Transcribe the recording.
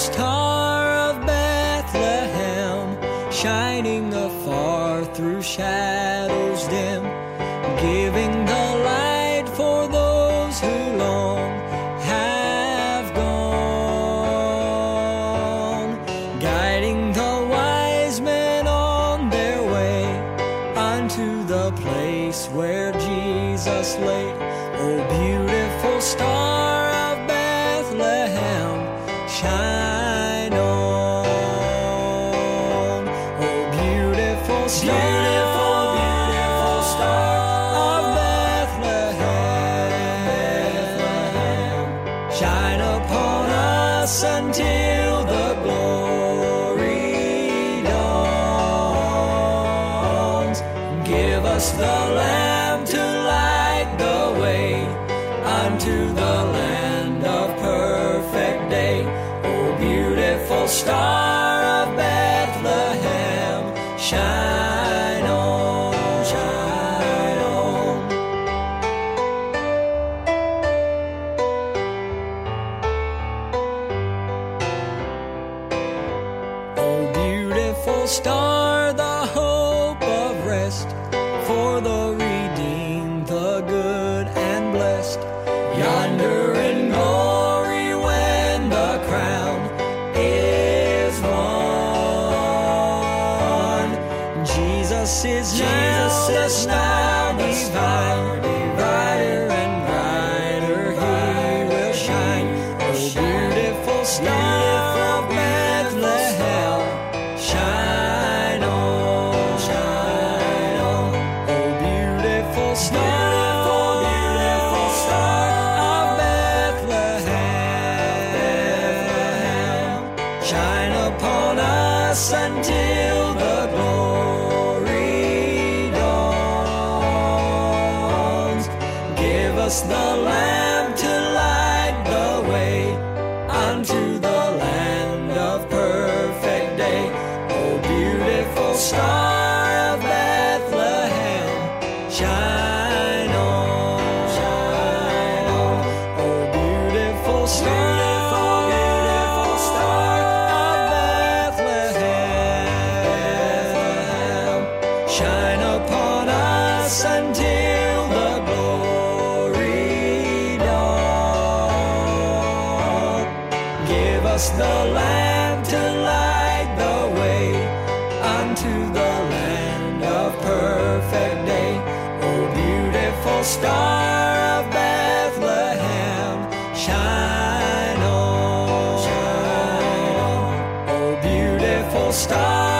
star of Bethlehem, shining afar through shadows dim, giving the light for those who long have gone, guiding the wise men on their way unto the place where Jesus lay. Oh, beautiful star of Bethlehem, shine on. Oh, beautiful star, beautiful star of Bethlehem, shine upon us until the glory dawns. Give us the Lamb to light the way unto the land of perfect day. Oh, beautiful star of Bethlehem, shine on, shine on. Oh, beautiful star, the hope of rest for the redeemed, the good and blessed. Yonder in glory when the crown is won, Jesus is now divine, brighter and brighter he will shine. Oh, beautiful star of Bethlehem, shine on, shine on. Oh, beautiful star, beautiful star of Bethlehem, shine upon us until the glory dawns. Give us the Lamb to light the way unto the land of perfect day. Oh, beautiful star of Bethlehem, shine on, shine on. Oh, beautiful star, beautiful star of Bethlehem, shine upon us until the glory dawn. Give us the Lamb to light the way unto the land of perfect day. Oh, beautiful star of Bethlehem, shine on, shine on. Oh, beautiful star